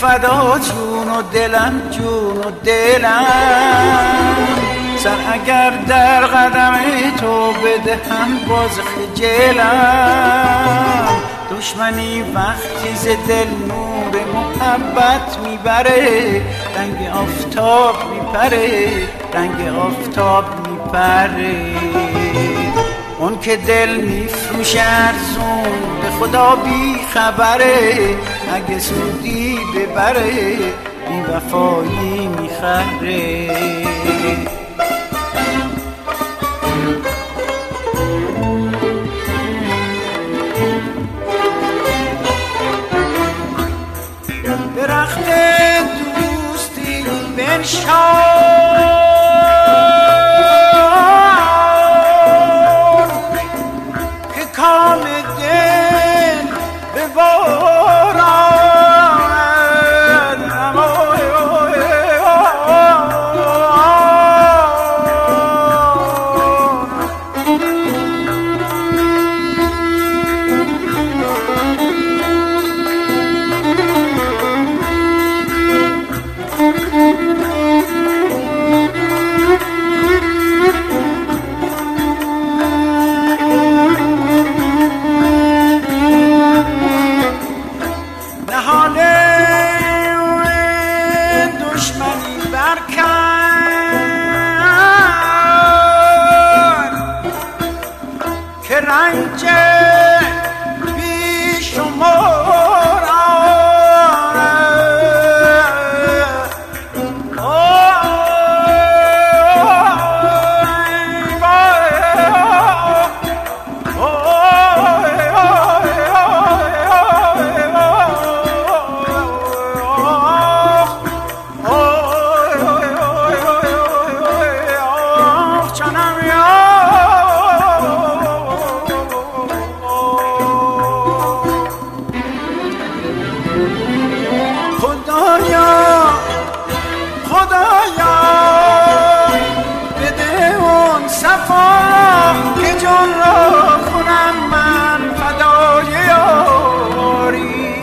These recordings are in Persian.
فدا جون و دلم جون و دلم سر اگر در قدم تو بدهم باز خجلم دشمنی وقتی ز دل نور محبت میبره رنگ آفتاب میپره رنگ آفتاب میپره اون که دل میفروشه ارزون به خدا بی خبره اگه سودی ببره بی وفایی میخره درخت دوستی بنشان که کام دل ببارد دشمنی برکن که رنج بی شمار خدایا بده اون صفا که جان را کنم من فدای یاری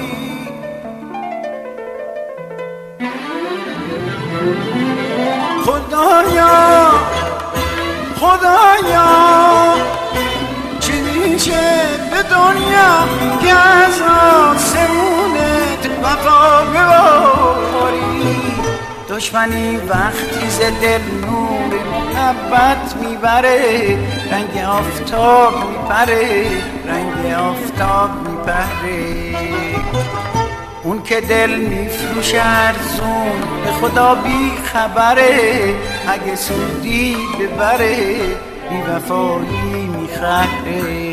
خدایا چه میشه به دنیا که از آسمونت وفا بباری دشمنی وقتی ز دل نور محبت میبره رنگ آفتاب میپره رنگ آفتاب میپره اون که دل میفروشه ارزون به خدا بی خبره اگه سودی ببره بی وفایی میخره